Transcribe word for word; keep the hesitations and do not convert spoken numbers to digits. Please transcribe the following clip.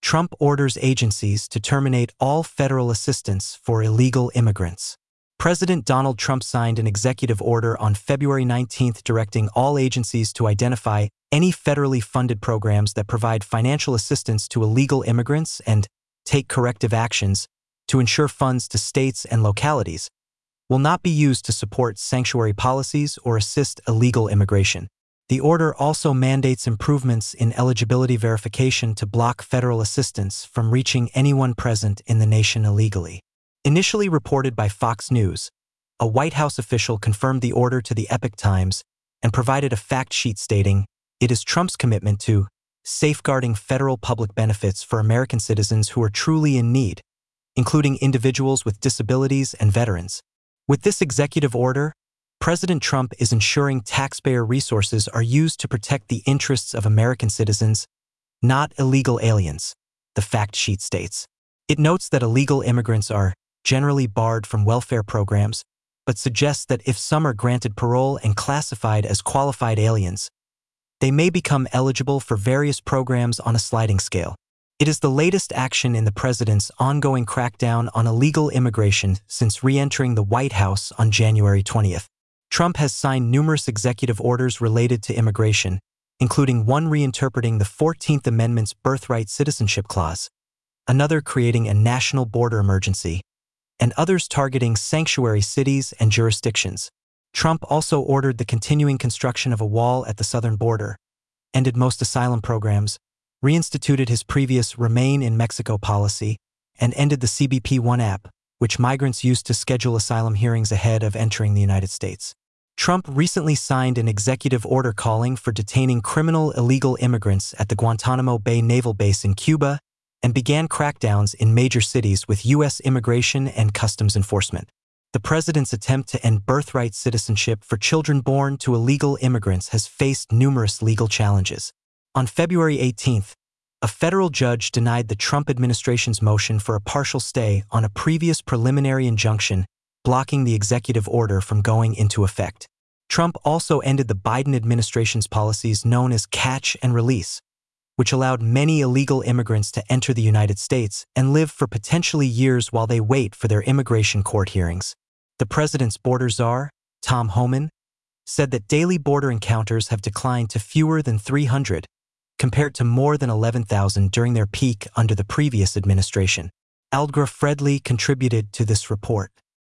Trump orders agencies to terminate all federal assistance for illegal immigrants. President Donald Trump signed an executive order on February nineteenth directing all agencies to identify any federally funded programs that provide financial assistance to illegal immigrants and take corrective actions to ensure funds to states and localities will not be used to support sanctuary policies or assist illegal immigration. The order also mandates improvements in eligibility verification to block federal assistance from reaching anyone present in the nation illegally. Initially reported by Fox News, a White House official confirmed the order to the Epoch Times and provided a fact sheet stating, "It is Trump's commitment to safeguarding federal public benefits for American citizens who are truly in need, including individuals with disabilities and veterans." With this executive order, President Trump is ensuring taxpayer resources are used to protect the interests of American citizens, not illegal aliens, the fact sheet states. It notes that illegal immigrants are generally barred from welfare programs, but suggests that if some are granted parole and classified as qualified aliens, they may become eligible for various programs on a sliding scale. It is the latest action in the president's ongoing crackdown on illegal immigration since re-entering the White House on January twentieth. Trump has signed numerous executive orders related to immigration, including one reinterpreting the fourteenth Amendment's birthright citizenship clause, another creating a national border emergency, and others targeting sanctuary cities and jurisdictions. Trump also ordered the continuing construction of a wall at the southern border, ended most asylum programs, reinstituted his previous Remain in Mexico policy, and ended the C B P One app, which migrants used to schedule asylum hearings ahead of entering the United States. Trump recently signed an executive order calling for detaining criminal illegal immigrants at the Guantanamo Bay Naval Base in Cuba and began crackdowns in major cities with U S Immigration and Customs Enforcement. The president's attempt to end birthright citizenship for children born to illegal immigrants has faced numerous legal challenges. On February eighteenth, a federal judge denied the Trump administration's motion for a partial stay on a previous preliminary injunction blocking the executive order from going into effect. Trump also ended the Biden administration's policies known as catch and release, which allowed many illegal immigrants to enter the United States and live for potentially years while they wait for their immigration court hearings. The president's border czar, Tom Homan, said that daily border encounters have declined to fewer than three hundred, compared to more than eleven thousand during their peak under the previous administration. Aldgra Fredley contributed to this report.